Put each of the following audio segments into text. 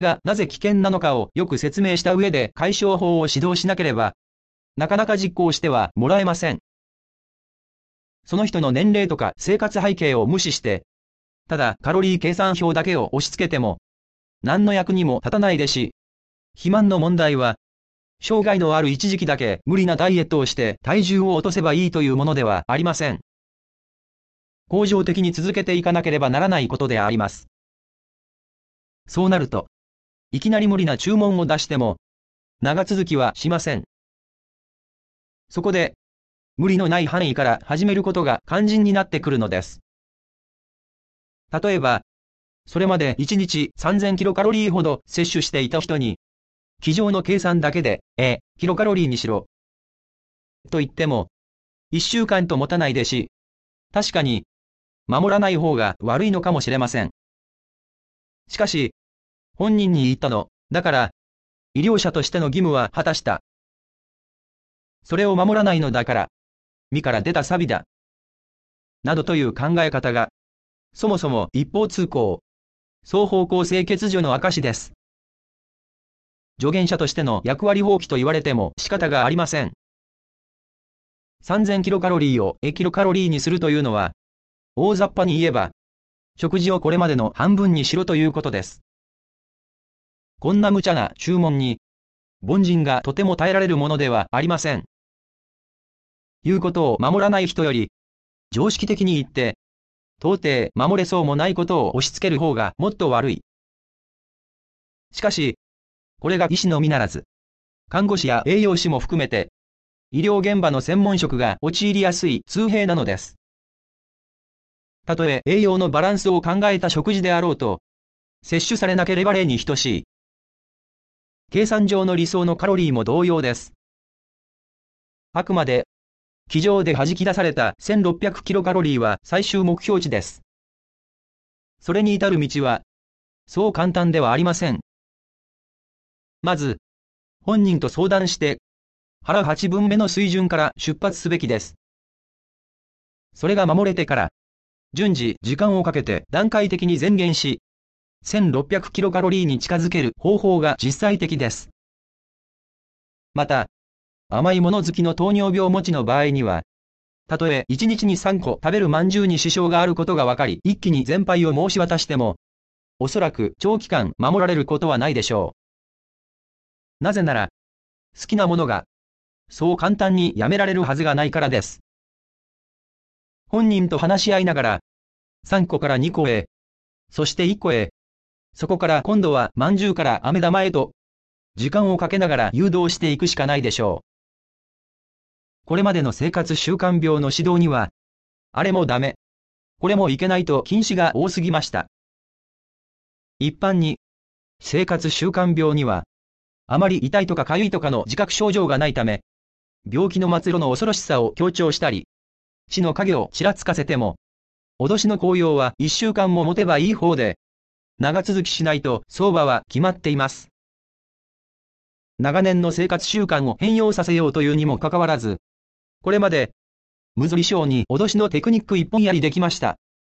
がなぜ危険なのかをよく説明した上で解消法を指導しなければ、なかなか実行してはもらえません。その人の年齢とか生活背景を無視して、ただカロリー計算表だけを押し付けても、何の役にも立たないですし、肥満の問題は、障害のある一時期だけ無理なダイエットをして体重を落とせばいいというものではありません。恒常的に続けていかなければならないことであります。そうなると、いきなり無理な注文を出しても、長続きはしません。そこで、無理のない範囲から始めることが肝心になってくるのです。例えば、それまで1日3000キロカロリーほど摂取していた人に、机上の計算だけで、キロカロリーにしろ。と言っても、1週間と持たないですし、確かに、守らない方が悪いのかもしれません。しかし、本人に言ったの、だから、医療者としての義務は果たした。それを守らないのだから、身から出た錆だ。などという考え方が、そもそも一方通行、双方向性欠如の証です。助言者としての役割放棄と言われても仕方がありません。3000キロカロリーをキロカロリーにするというのは、大雑把に言えば、食事をこれまでの半分にしろということです。こんな無茶な注文に、凡人がとても耐えられるものではありません。言うことを守らない人より、常識的に言って、到底守れそうもないことを押し付ける方がもっと悪い。しかし、これが医師のみならず、看護師や栄養士も含めて、医療現場の専門職が陥りやすい通弊なのです。たとえ栄養のバランスを考えた食事であろうと、摂取されなければ例に等しい。計算上の理想のカロリーも同様です。あくまで、机上で弾き出された1600キロカロリーは最終目標値です。それに至る道は、そう簡単ではありません。まず、本人と相談して、腹8分目の水準から出発すべきです。それが守れてから、順次時間をかけて段階的に前減し、1600キロカロリーに近づける方法が実際的です。また、甘いもの好きの糖尿病持ちの場合には、たとえ1日に3個食べる饅頭に支障があることが分かり、一気に全廃を申し渡しても、おそらく長期間守られることはないでしょう。なぜなら、好きなものが、そう簡単にやめられるはずがないからです。本人と話し合いながら、3個から2個へ、そして1個へ、そこから今度は饅頭から飴玉へと、時間をかけながら誘導していくしかないでしょう。これまでの生活習慣病の指導には、あれもダメ、これもいけないと禁止が多すぎました。一般に、生活習慣病には、あまり痛いとか痒いとかの自覚症状がないため、病気の末路の恐ろしさを強調したり、死の影をちらつかせても、脅しの効用は1週間も持てばいい方で、長続きしないと相場は決まっています。長年の生活習慣を変容させようというにもかかわらず、これまで、無理性に脅しのテクニック一本やりできました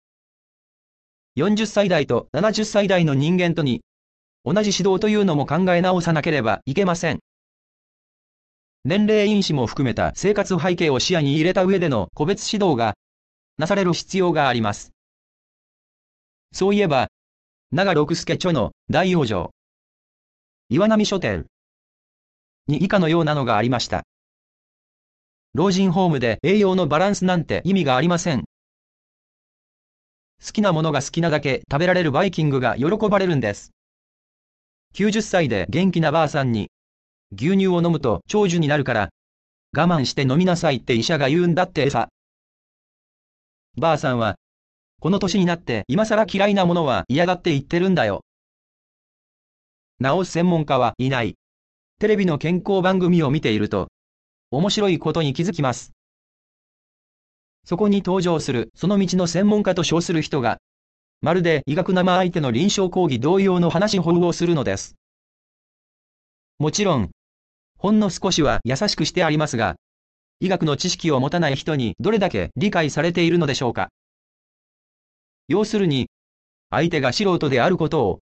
。40歳代と70歳代の人間とに、同じ指導というのも考え直さなければいけません。年齢因子も含めた生活背景を視野に入れた上での個別指導が、なされる必要があります。そういえば、長六輔著の大往生、岩波書店に以下のようなのがありました。老人ホームで栄養のバランスなんて意味がありません。好きなものが好きなだけ食べられるバイキングが喜ばれるんです。90歳で元気なばあさんに、牛乳を飲むと長寿になるから、我慢して飲みなさいって医者が言うんだってさ。ばあさんは、この年になって今更嫌いなものは嫌だって言ってるんだよ。治す専門家はいない。テレビの健康番組を見ていると、面白いことに気づきます。そこに登場するその道の専門家と称する人が、まるで医学生相手の臨床講義同様の話し法をするのです。もちろん、ほんの少しは優しくしてありますが、医学の知識を持たない人にどれだけ理解されているのでしょうか。要するに、相手が素人であることを、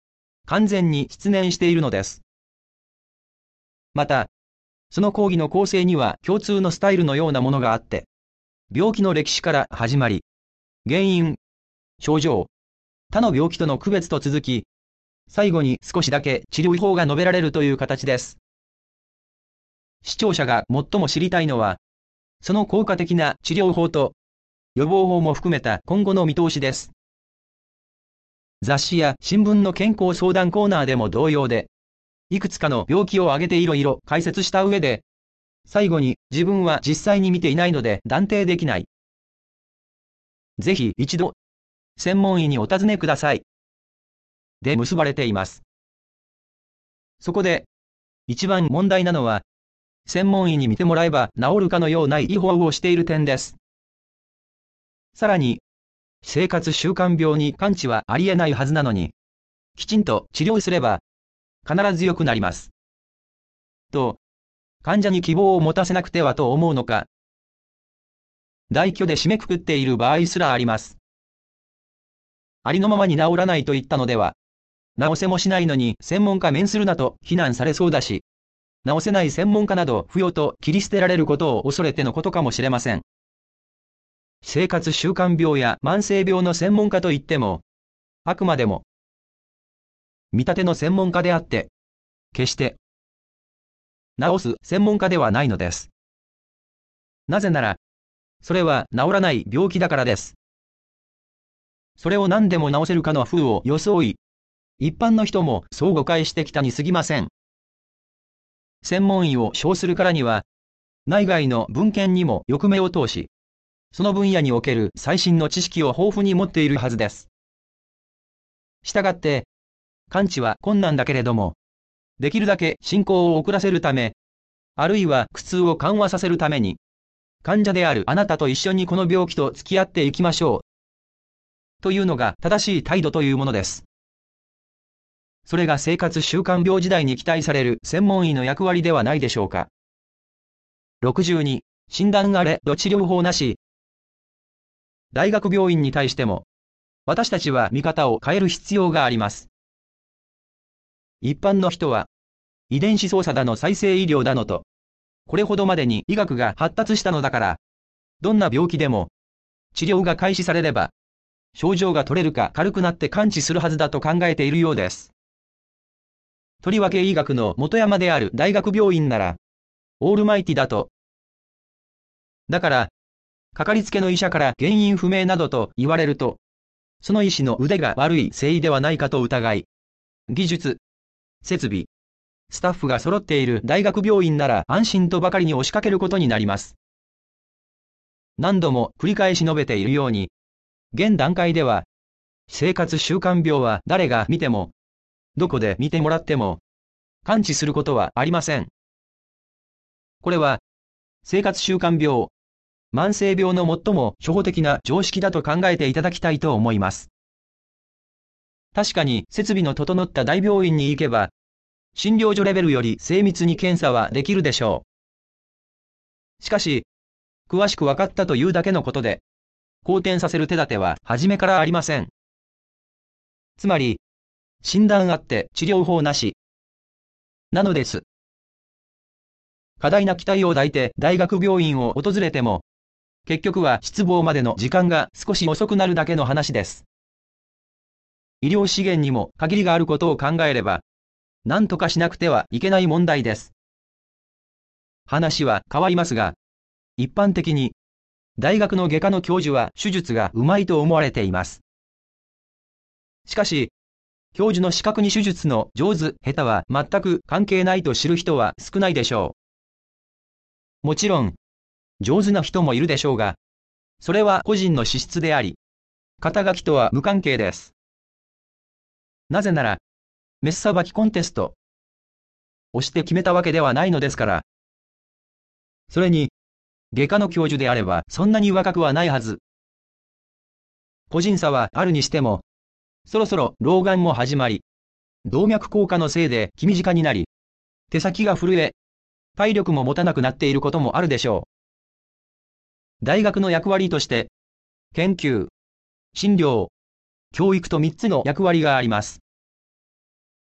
完全に失念しているのです。また、その講義の構成には共通のスタイルのようなものがあって、病気の歴史から始まり、原因、症状、他の病気との区別と続き、最後に少しだけ治療法が述べられるという形です。視聴者が最も知りたいのは、その効果的な治療法と予防法も含めた今後の見通しです。雑誌や新聞の健康相談コーナーでも同様で、いくつかの病気を挙げていろいろ解説した上で、最後に自分は実際に見ていないので断定できない。ぜひ一度、専門医にお尋ねください。で結ばれています。そこで、一番問題なのは、専門医に見てもらえば治るかのような医法をしている点です。さらに、生活習慣病に完治はありえないはずなのに、きちんと治療すれば、必ず良くなります。と、患者に希望を持たせなくてはと思うのか、大挙で締めくくっている場合すらあります。ありのままに治らないと言ったのでは、治せもしないのに専門家免するなと非難されそうだし、治せない専門家など不要と切り捨てられることを恐れてのことかもしれません。生活習慣病や慢性病の専門家といっても、あくまでも、見立ての専門家であって、決して、治す専門家ではないのです。なぜなら、それは治らない病気だからです。それを何でも治せるかの風を装い、一般の人もそう誤解してきたに過ぎません。専門医を称するからには、内外の文献にもよく目を通し、その分野における最新の知識を豊富に持っているはずです。したがって、完治は困難だけれども、できるだけ進行を遅らせるため、あるいは苦痛を緩和させるために、患者であるあなたと一緒にこの病気と付き合っていきましょう。というのが正しい態度というものです。それが生活習慣病時代に期待される専門医の役割ではないでしょうか。62、診断あれど治療法なし。大学病院に対しても、私たちは見方を変える必要があります。一般の人は、遺伝子操作だの再生医療だのと、これほどまでに医学が発達したのだから、どんな病気でも、治療が開始されれば、症状が取れるか軽くなって完治するはずだと考えているようです。とりわけ医学の元山である大学病院なら、オールマイティだと。だから、かかりつけの医者から原因不明などと言われると、その医師の腕が悪い誠意ではないかと疑い、技術、設備、スタッフが揃っている大学病院なら安心とばかりに押しかけることになります。何度も繰り返し述べているように、現段階では、生活習慣病は誰が見ても、どこで見てもらっても、完治することはありません。これは、生活習慣病、慢性病の最も初歩的な常識だと考えていただきたいと思います。確かに設備の整った大病院に行けば、診療所レベルより精密に検査はできるでしょう。しかし、詳しく分かったというだけのことで、好転させる手立ては初めからありません。つまり、診断あって治療法なし。なのです。過大な期待を抱いて大学病院を訪れても、結局は失望までの時間が少し遅くなるだけの話です。医療資源にも限りがあることを考えれば、何とかしなくてはいけない問題です。話は変わりますが、一般的に、大学の外科の教授は手術がうまいと思われています。しかし、教授の資格に手術の上手、下手は全く関係ないと知る人は少ないでしょう。もちろん、上手な人もいるでしょうが、それは個人の資質であり、肩書きとは無関係です。なぜなら、メスさばきコンテスト、押して決めたわけではないのですから。それに、外科の教授であればそんなに若くはないはず。個人差はあるにしても、そろそろ老眼も始まり、動脈硬化のせいで気短になり、手先が震え、体力も持たなくなっていることもあるでしょう。大学の役割として、研究、診療、教育と3つの役割があります。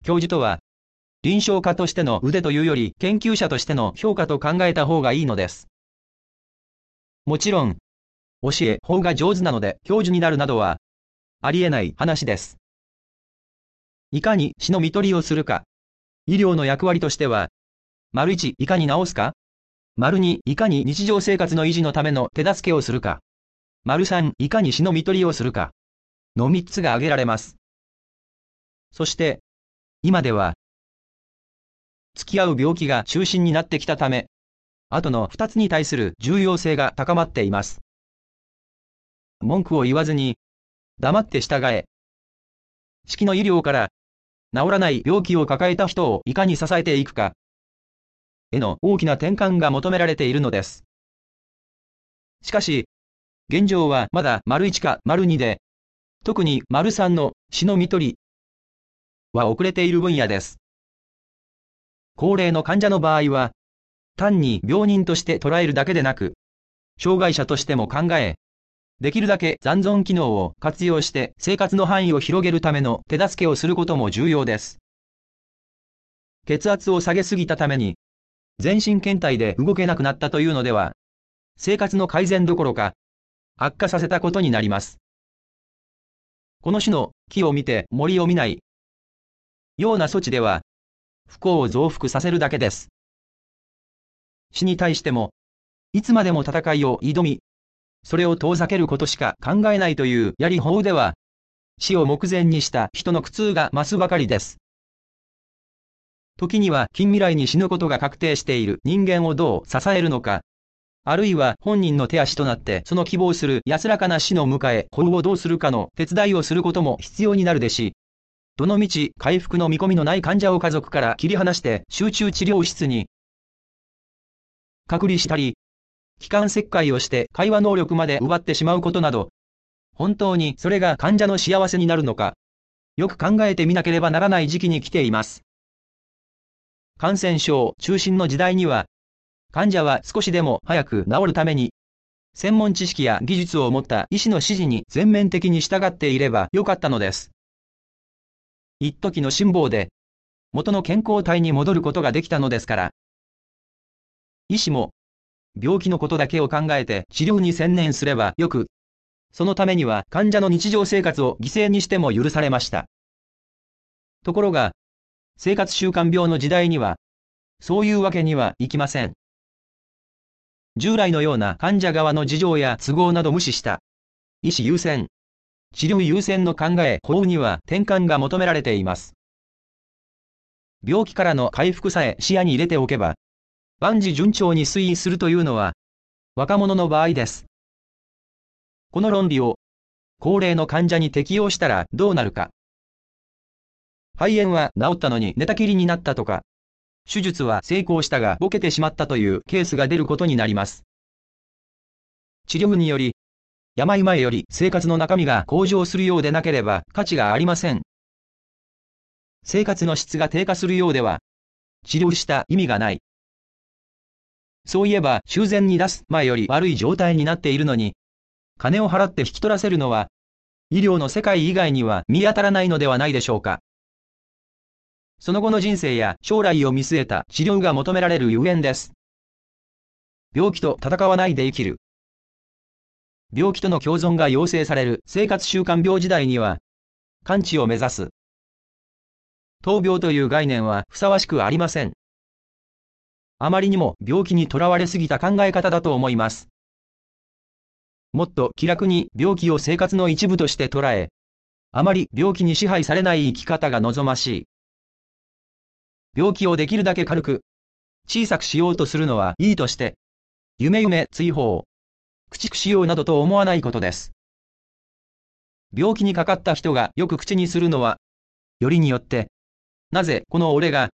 教授とは、臨床家としての腕というより研究者としての評価と考えた方がいいのです。もちろん、教え法が上手なので教授になるなどは、ありえない話です。いかに死の看取りをするか。医療の役割としては、1、いかに治すか。2、いかに日常生活の維持のための手助けをするか。3、いかに死の看取りをするか。の3つが挙げられます。そして、今では、付き合う病気が中心になってきたため、後の2つに対する重要性が高まっています。文句を言わずに、黙って従え。式の医療から、治らない病気を抱えた人をいかに支えていくか、への大きな転換が求められているのです。しかし、現状はまだ1か2で、特に3の死の看取りは遅れている分野です。高齢の患者の場合は、単に病人として捉えるだけでなく、障害者としても考え、できるだけ残存機能を活用して生活の範囲を広げるための手助けをすることも重要です。血圧を下げすぎたために、全身倦怠で動けなくなったというのでは、生活の改善どころか、悪化させたことになります。この種の木を見て森を見ないような措置では、不幸を増幅させるだけです。死に対しても、いつまでも戦いを挑み、それを遠ざけることしか考えないというやり法では、死を目前にした人の苦痛が増すばかりです。時には近未来に死ぬことが確定している人間をどう支えるのか、あるいは本人の手足となってその希望する安らかな死の迎え、法をどうするかの手伝いをすることも必要になるでし、どのみち回復の見込みのない患者を家族から切り離して集中治療室に隔離したり、気管切開をして会話能力まで奪ってしまうことなど、本当にそれが患者の幸せになるのか、よく考えてみなければならない時期に来ています。感染症中心の時代には、患者は少しでも早く治るために、専門知識や技術を持った医師の指示に全面的に従っていればよかったのです。一時の辛抱で、元の健康体に戻ることができたのですから。医師も、病気のことだけを考えて治療に専念すればよく、そのためには患者の日常生活を犠牲にしても許されました。ところが、生活習慣病の時代には、そういうわけにはいきません。従来のような患者側の事情や都合など無視した、医師優先、治療優先の考え法には転換が求められています。病気からの回復さえ視野に入れておけば、万事順調に推移するというのは、若者の場合です。この論理を、高齢の患者に適用したらどうなるか。肺炎は治ったのに寝たきりになったとか、手術は成功したがボケてしまったというケースが出ることになります。治療により、病前より生活の中身が向上するようでなければ価値がありません。生活の質が低下するようでは、治療した意味がない。そういえば修繕に出す前より悪い状態になっているのに、金を払って引き取らせるのは、医療の世界以外には見当たらないのではないでしょうか。その後の人生や将来を見据えた治療が求められるゆえんです。病気と戦わないで生きる。病気との共存が要請される生活習慣病時代には、完治を目指す。闘病という概念はふさわしくありません。あまりにも病気にとらわれすぎた考え方だと思います。もっと気楽に病気を生活の一部として捉え、あまり病気に支配されない生き方が望ましい。病気をできるだけ軽く、小さくしようとするのはいいとして、追放、駆逐しようなどと思わないことです。病気にかかった人がよく口にするのは、よりによって、なぜこの俺が、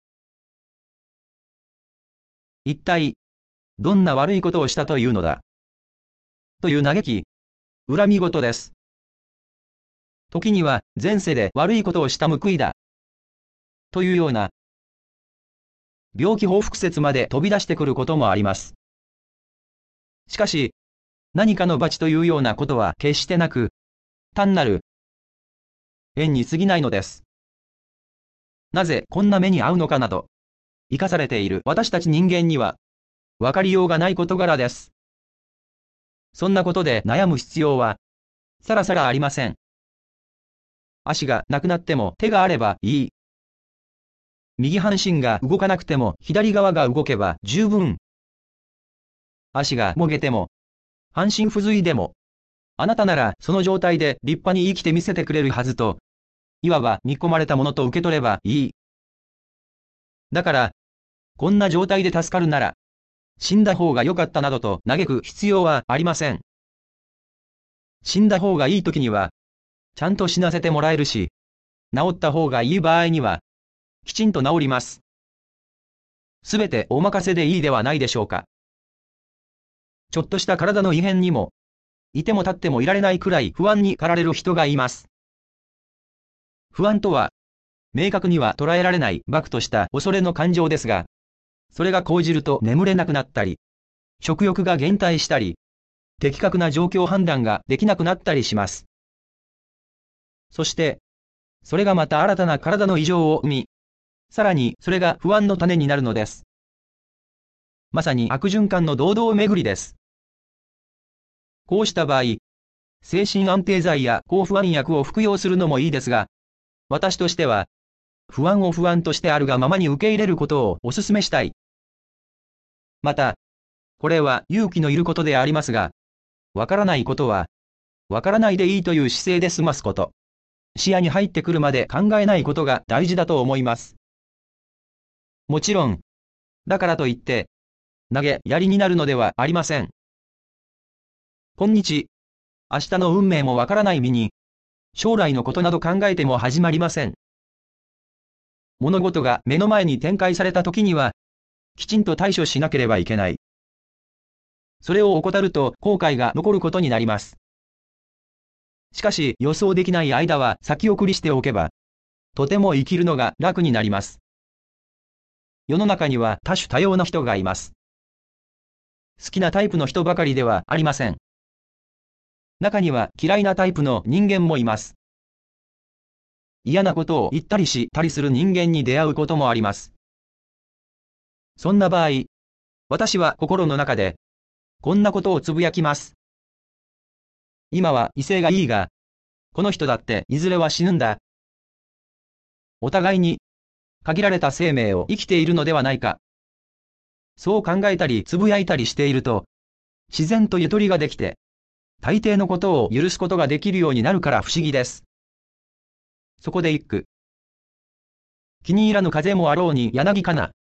一体、どんな悪いことをしたというのだ。という嘆き、恨み事です。時には前世で悪いことをした報いだ。というような、病気報復説まで飛び出してくることもあります。しかし、何かの罰というようなことは決してなく、単なる縁に過ぎないのです。 なぜこんな目に遭うのかなど、生かされている私たち人間には、わかりようがない事柄です。そんなことで悩む必要は、さらさらありません。足がなくなっても手があればいい。右半身が動かなくても左側が動けば十分。足がもげても、半身不随でも、あなたならその状態で立派に生きてみせてくれるはずと、いわば見込まれたものと受け取ればいい。だから、こんな状態で助かるなら、死んだ方が良かったなどと嘆く必要はありません。死んだ方がいい時には、ちゃんと死なせてもらえるし、治った方がいい場合には、きちんと治ります。すべてお任せでいいではないでしょうか。ちょっとした体の異変にも、いても立ってもいられないくらい不安に駆られる人がいます。不安とは、明確には捉えられない漠とした恐れの感情ですが、それが講じると眠れなくなったり、食欲が減退したり、的確な状況判断ができなくなったりします。そして、それがまた新たな体の異常を生み、さらにそれが不安の種になるのです。まさに悪循環の堂々巡りです。こうした場合、精神安定剤や抗不安薬を服用するのもいいですが、私としては、不安を不安としてあるがままに受け入れることをお勧めしたい。また、これは勇気のいることでありますが、わからないことは、わからないでいいという姿勢で済ますこと。視野に入ってくるまで考えないことが大事だと思います。もちろん、だからといって、投げやりになるのではありません。今日、明日の運命もわからない身に、将来のことなど考えても始まりません。物事が目の前に展開された時には、きちんと対処しなければいけない。それを怠ると後悔が残ることになります。しかし予想できない間は先送りしておけば、とても生きるのが楽になります。世の中には多種多様な人がいます。好きなタイプの人ばかりではありません。中には嫌いなタイプの人間もいます。嫌なことを言ったりしたりする人間に出会うこともあります。そんな場合、私は心の中で、こんなことをつぶやきます。今は威勢がいいが、この人だっていずれは死ぬんだ。お互いに、限られた生命を生きているのではないか。そう考えたりつぶやいたりしていると、自然とゆとりができて、大抵のことを許すことができるようになるから不思議です。そこで一句。気に入らぬ風もあろうに柳かな。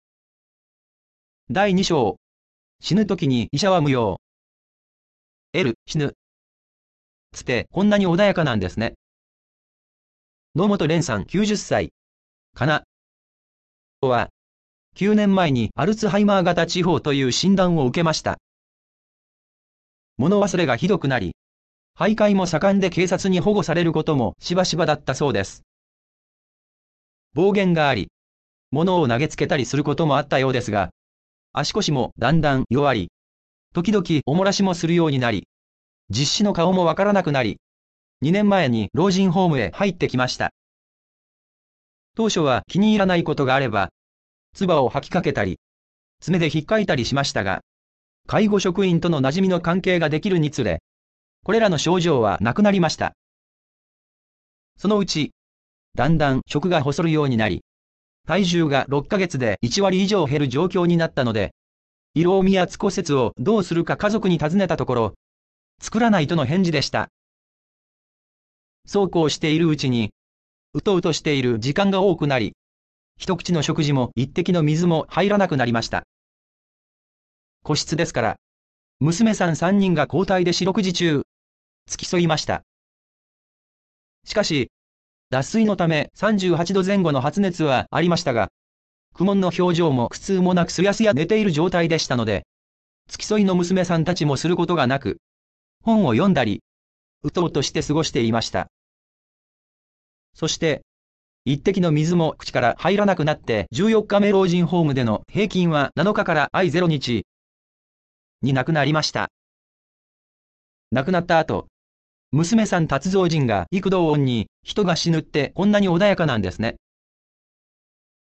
第2章。死ぬときに医者は無用。死ぬ。つってこんなに穏やかなんですね。野本蓮さん90歳。かな。は、9年前にアルツハイマー型痴呆という診断を受けました。物忘れがひどくなり、徘徊も盛んで警察に保護されることもしばしばだったそうです。暴言があり、物を投げつけたりすることもあったようですが、足腰もだんだん弱り、時々おもらしもするようになり、実子の顔もわからなくなり、2年前に老人ホームへ入ってきました。当初は気に入らないことがあれば、唾を吐きかけたり、爪で引っかいたりしましたが、介護職員との馴染みの関係ができるにつれ、これらの症状はなくなりました。そのうち、だんだん食が細るようになり、体重が6ヶ月で1割以上減る状況になったので、胃ろうみやつ骨折をどうするか家族に尋ねたところ、作らないとの返事でした。そうこうしているうちに、うとうとしている時間が多くなり、一口の食事も一滴の水も入らなくなりました。個室ですから、娘さん3人が交代で四六時中、付き添いました。しかし、脱水のため38度前後の発熱はありましたが、苦悶の表情も苦痛もなくすやすや寝ている状態でしたので、付き添いの娘さんたちもすることがなく、本を読んだり、うとうとして過ごしていました。そして、一滴の水も口から入らなくなって14日目老人ホームでの平均は7日から0日に亡くなりました。亡くなった後、娘さん達蔵人が幾度音に人が死ぬってこんなに穏やかなんですね。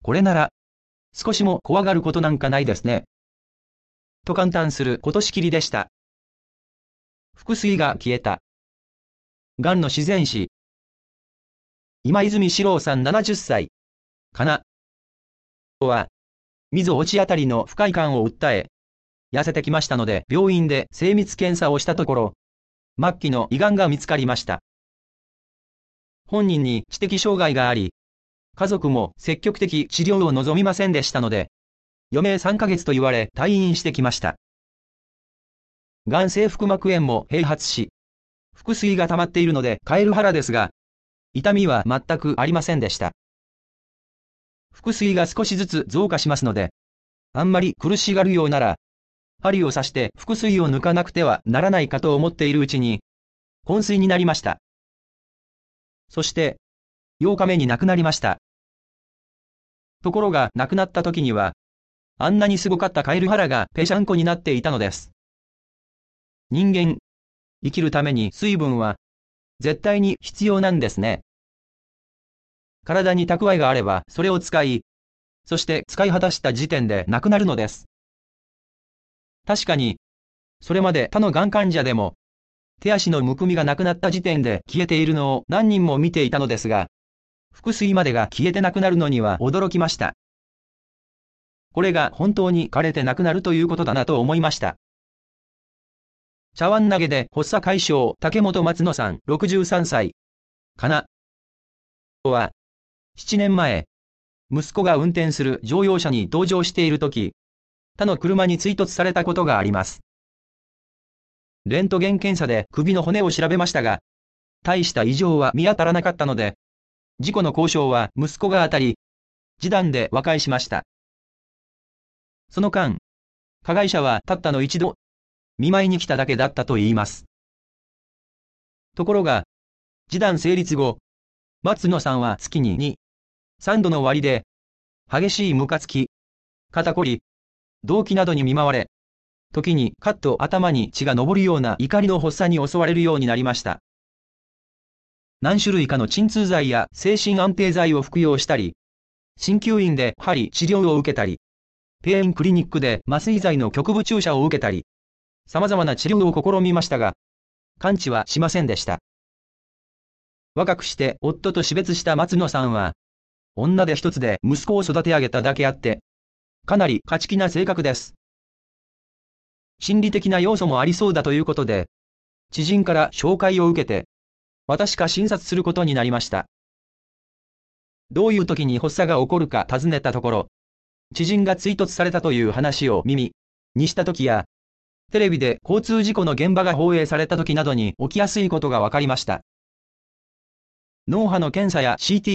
これなら、少しも怖がることなんかないですね。と感嘆することしきりでした。腹水が消えた。がんの自然死。今泉四郎さん70歳。かな。は、溝落ちあたりの不快感を訴え、痩せてきましたので、病院で精密検査をしたところ、末期の胃がんが見つかりました。本人に知的障害があり、家族も積極的治療を望みませんでしたので、余命3ヶ月と言われ退院してきました。がん性腹膜炎も併発し、腹水が溜まっているのでカエル腹ですが、痛みは全くありませんでした。腹水が少しずつ増加しますので、あんまり苦しがるようなら、針を刺して腹水を抜かなくてはならないかと思っているうちに、昏睡になりました。そして、8日目に亡くなりました。ところが亡くなった時には、あんなにすごかったカエル腹がぺしゃんこになっていたのです。人間、生きるために水分は、絶対に必要なんですね。体に蓄えがあればそれを使い、そして使い果たした時点でなくなるのです。確かに、それまで他のがん患者でも、手足のむくみがなくなった時点で消えているのを何人も見ていたのですが、腹水までが消えてなくなるのには驚きました。これが本当に枯れてなくなるということだなと思いました。茶碗投げで発作解消竹本松野さん63歳。かな。は、7年前、息子が運転する乗用車に同乗しているとき、他の車に追突されたことがあります。レントゲン検査で首の骨を調べましたが、大した異常は見当たらなかったので、事故の交渉は息子が当たり、示談で和解しました。その間、加害者はたったの一度、見舞いに来ただけだったと言います。ところが、示談成立後、松野さんは月に2、3度の割で、激しいムカつき、肩こり、動悸などに見舞われ、時にカッと頭に血が上るような怒りの発作に襲われるようになりました。何種類かの鎮痛剤や精神安定剤を服用したり、鍼灸院で針治療を受けたり、ペインクリニックで麻酔剤の局部注射を受けたり、様々な治療を試みましたが、完治はしませんでした。若くして夫と死別した松野さんは、女手一つで息子を育て上げただけあって、かなり勝ち気な性格です。心理的な要素もありそうだということで、知人から紹介を受けて、私が診察することになりました。どういう時に発作が起こるか尋ねたところ、知人が追突されたという話を耳にした時や、テレビで交通事故の現場が放映された時などに起きやすいことが分かりました。脳波の検査や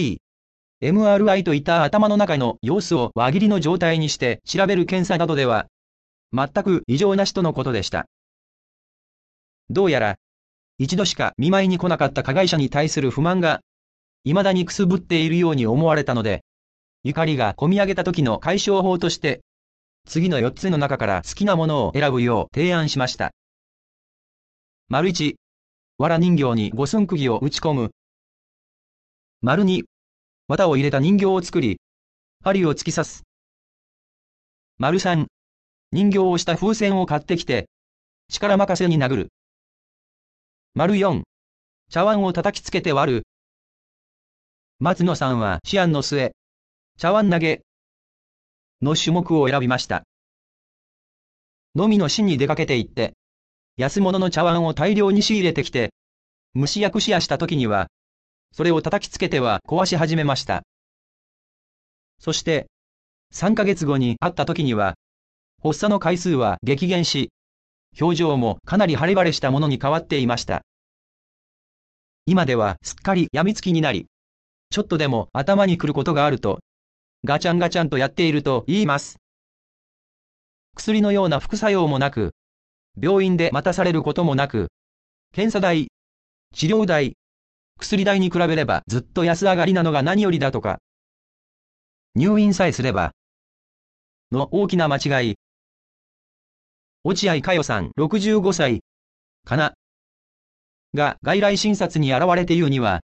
CT、MRI といった頭の中の様子を輪切りの状態にして調べる検査などでは、全く異常なしとのことでした。どうやら、一度しか見舞いに来なかった加害者に対する不満が、未だにくすぶっているように思われたので、怒りがこみ上げた時の解消法として、次の4つの中から好きなものを選ぶよう提案しました。1、藁人形に五寸釘を打ち込む。2、綿を入れた人形を作り、針を突き刺す。3、人形をした風船を買ってきて、力任せに殴る。4、茶碗を叩きつけて割る。松野さんは思案の末、茶碗投げの種目を選びました。のみの市に出かけて行って、安物の茶碗を大量に仕入れてきて、蒸し焼くしやした時には、それを叩きつけては壊し始めました。そして、3ヶ月後に会った時には、発作の回数は激減し、表情もかなり晴れ晴れしたものに変わっていました。今ではすっかり病みつきになり、ちょっとでも頭に来ることがあると、ガチャンガチャンとやっていると言います。薬のような副作用もなく、病院で待たされることもなく、検査代、治療代、薬代に比べればずっと安上がりなのが何よりだとか。入院さえすれば、の大きな間違い。落合佳代さん65歳、かな。が外来診察に現れて言うには、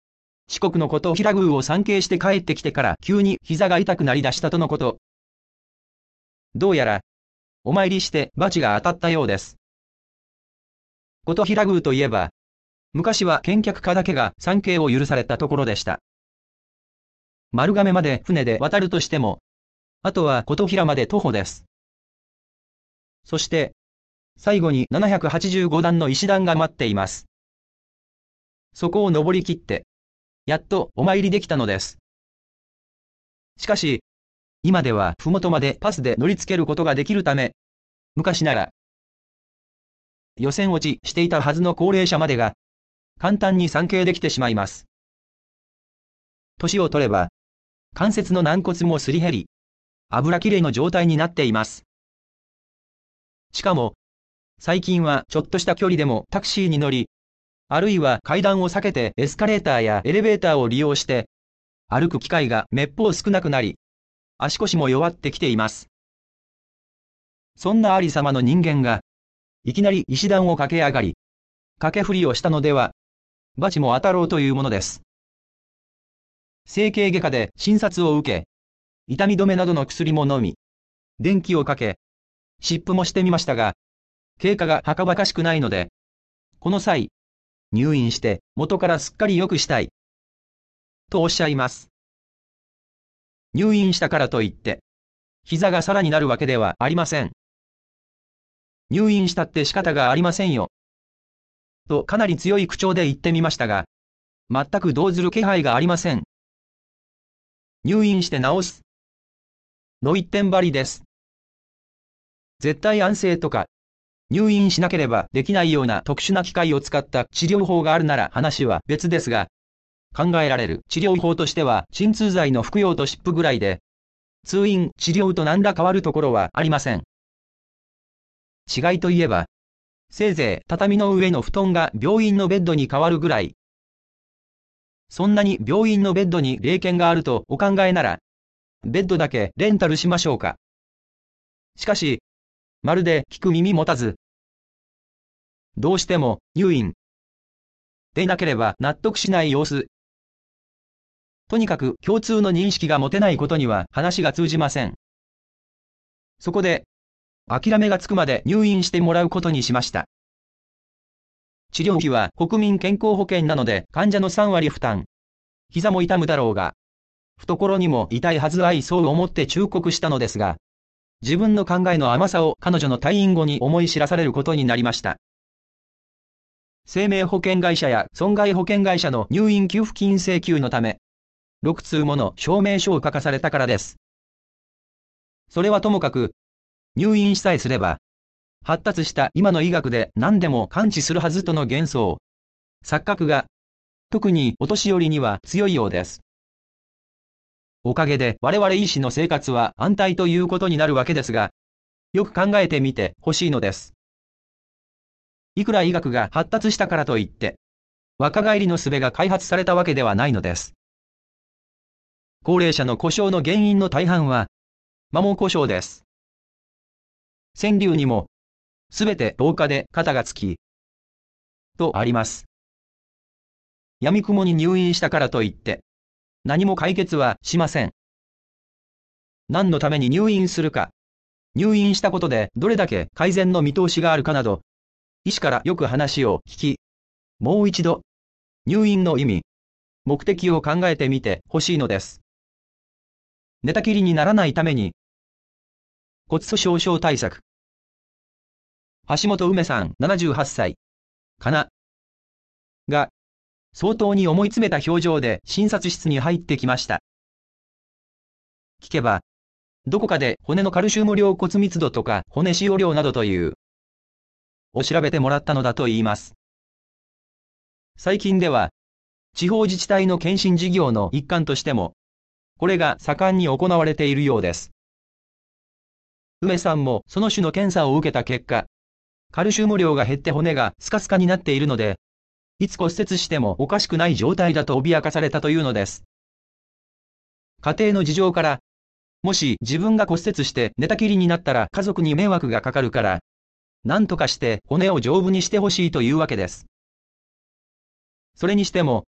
四国の琴平宮を参詣して帰ってきてから急に膝が痛くなりだしたとのこと。どうやら、お参りして罰が当たったようです。琴平宮といえば、昔は見客家だけが参詣を許されたところでした。丸亀まで船で渡るとしても、あとは琴平まで徒歩です。そして、最後に785段の石段が待っています。そこを登り切って、やっとお参りできたのです。しかし、今では麓までパスで乗り付けることができるため、昔なら、予選落ちしていたはずの高齢者までが、簡単に参詣できてしまいます。年を取れば、関節の軟骨もすり減り、油きれいの状態になっています。しかも、最近はちょっとした距離でもタクシーに乗り、あるいは階段を避けてエスカレーターやエレベーターを利用して、歩く機会がめっぽう少なくなり、足腰も弱ってきています。そんなありさまの人間が、いきなり石段を駆け上がり、駆け振りをしたのでは、罰も当たろうというものです。整形外科で診察を受け、痛み止めなどの薬も飲み、電気をかけ、湿布もしてみましたが、経過がはかばかしくないので、この際、入院して元からすっかり良くしたい、とおっしゃいます。入院したからといって、膝がさらになるわけではありません。入院したって仕方がありませんよ。とかなり強い口調で言ってみましたが、全く動ずる気配がありません。入院して治す。の一点張りです。絶対安静とか、入院しなければできないような特殊な機械を使った治療法があるなら話は別ですが、考えられる治療法としては鎮痛剤の服用と湿布ぐらいで、通院治療と何ら変わるところはありません。違いといえば、せいぜい畳の上の布団が病院のベッドに変わるぐらい。そんなに病院のベッドに霊験があるとお考えなら、ベッドだけレンタルしましょうか。しかし、まるで聞く耳持たず、どうしても入院でなければ納得しない様子。とにかく共通の認識が持てないことには話が通じません。そこで、諦めがつくまで入院してもらうことにしました。治療費は国民健康保険なので患者の3割負担。膝も痛むだろうが、懐にも痛いはずあいそう思って忠告したのですが、自分の考えの甘さを彼女の退院後に思い知らされることになりました。生命保険会社や損害保険会社の入院給付金請求のため、6通もの証明書を書かされたからです。それはともかく、入院さえすれば、発達した今の医学で何でも完治するはずとの幻想、錯覚が、特にお年寄りには強いようです。おかげで我々医師の生活は安泰ということになるわけですが、よく考えてみてほしいのです。いくら医学が発達したからといって、若返りの術が開発されたわけではないのです。高齢者の故障の原因の大半は、摩耗故障です。川柳にも、すべて老化で肩がつき、とあります。闇雲に入院したからといって、何も解決はしません。何のために入院するか、入院したことでどれだけ改善の見通しがあるかなど、医師からよく話を聞き、もう一度、入院の意味、目的を考えてみてほしいのです。寝たきりにならないために、骨粗鬆症対策。橋本梅さん78歳、かな、が、相当に思い詰めた表情で診察室に入ってきました。聞けば、どこかで骨のカルシウム量骨密度とか骨使用量などという、を調べてもらったのだと言います。最近では、地方自治体の検診事業の一環としても、これが盛んに行われているようです。梅さんもその種の検査を受けた結果、カルシウム量が減って骨がスカスカになっているので、いつ骨折してもおかしくない状態だと脅かされたというのです。家庭の事情から、もし自分が骨折して寝たきりになったら家族に迷惑がかかるから、何とかして骨を丈夫にしてほしいというわけです。それにしても、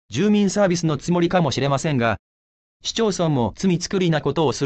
住民サービスのつもりかもしれませんが、市町村も罪作りなことをする